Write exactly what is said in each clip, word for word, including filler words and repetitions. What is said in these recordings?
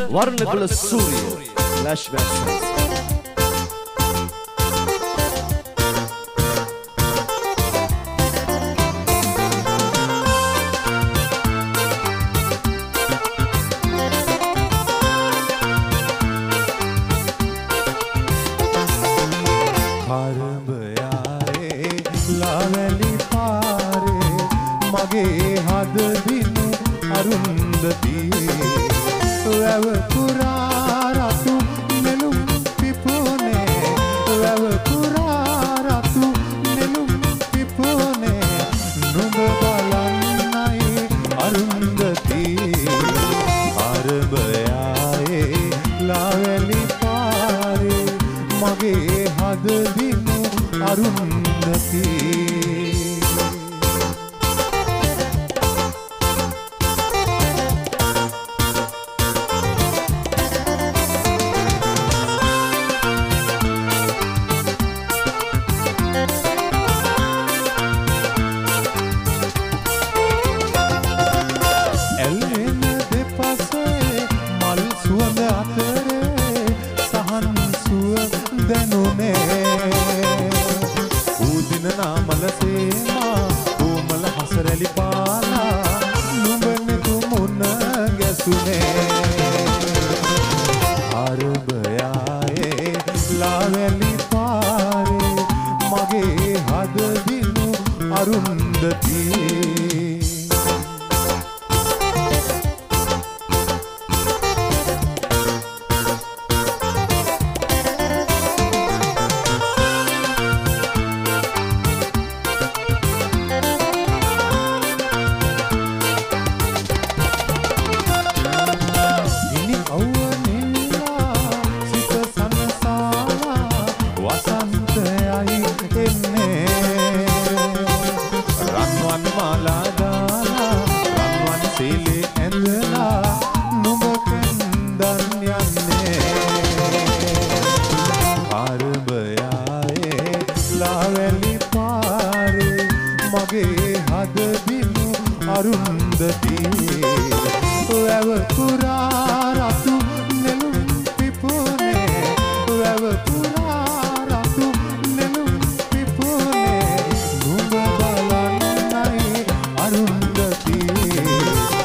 Warnakula Suriya flashback සොන්ග්ස්. මගේ හද දිනු අරුන්දති වැව පුරා රතු නෙළුම් පිපුනේ වැව පුරා රතු නෙළුම් පිපුනේ නුඹ බලන්නයි අරුන්දති අරබයායේ ලාවැලි පාරේ මගේ හද දිනු අරුන්දති.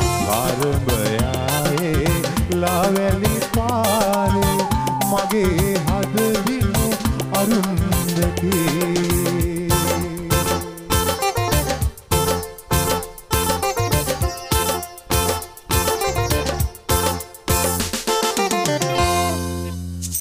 ලාවැලි පාරේ මගේ